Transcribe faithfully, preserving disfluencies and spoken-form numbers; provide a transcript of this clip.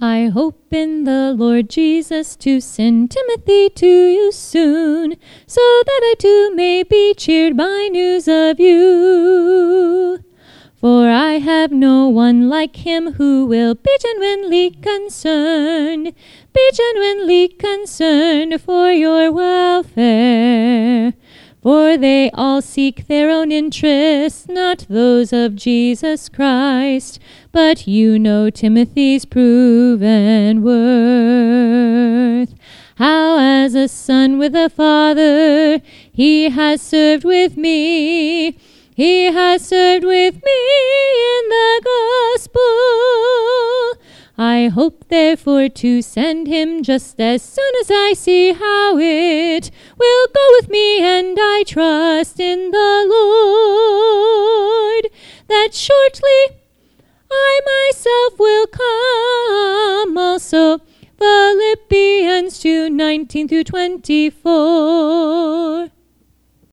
I hope in the Lord Jesus to send Timothy to you soon, so that I too may be cheered by news of you. For I have no one like him who will be genuinely concerned, be genuinely concerned for your welfare. For they all seek their own interests, not those of Jesus Christ. But you know Timothy's proven worth. How as a son with a father he has served with me. He has served with me in the gospel. I hope therefore to send him just as soon as I see how it will go with me, and I trust in the Lord that shortly I myself will come also. Philippians two nineteen through twenty-four.